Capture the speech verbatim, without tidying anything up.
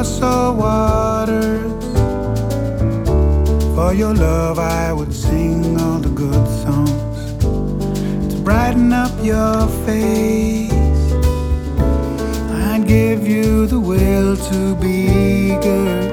across the waters. For your love I would sing all the good songs to brighten up your face. I'd give you the will to be good.